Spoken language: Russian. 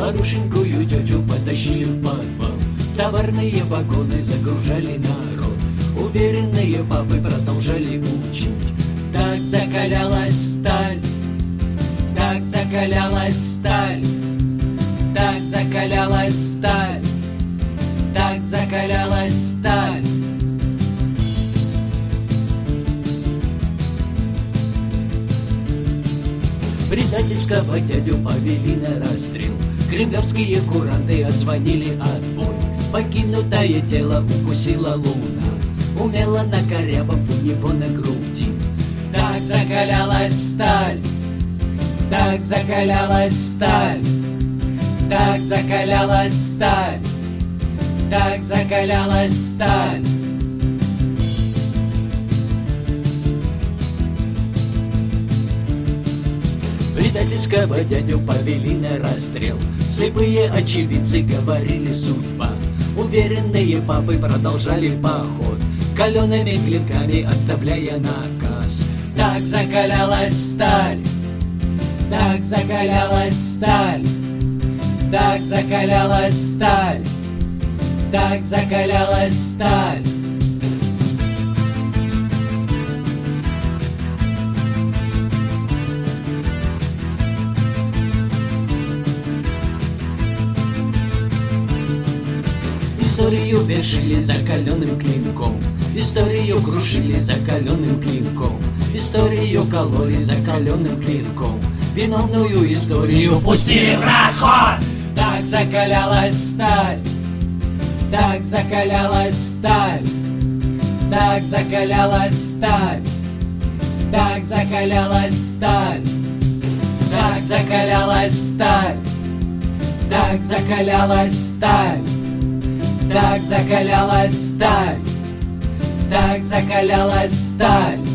Хорошенькую тетю потащили в подвал. Товарные вагоны загружали народ. Уверенные папы продолжали учить. Так закалялась сталь, так закалялась сталь, так закалялась сталь, так закалялась сталь. Предательского дядю повели на расстрел. Кремлевские куранты отзвонили отбой. Покинутое тело укусила луна. Умела на корябах у него на груди. Так закалялась сталь, так закалялась сталь, так закалялась сталь, так закалялась сталь. Предательского дядю повели на расстрел. Слепые очевидцы говорили судьба. Уверенные папы продолжали поход, калеными клинками оставляя наказ. Так закалялась сталь, так закалялась сталь, так закалялась сталь, так закалялась сталь. Историю вершили закаленным клинком, историю крушили закаленным клинком, историю кололи закаленным клинком, виновную историю пустили в расход. Так закалялась сталь, так закалялась сталь, так закалялась сталь, так закалялась сталь, так закалялась сталь, так закалялась сталь. Так закалялась сталь, так закалялась сталь.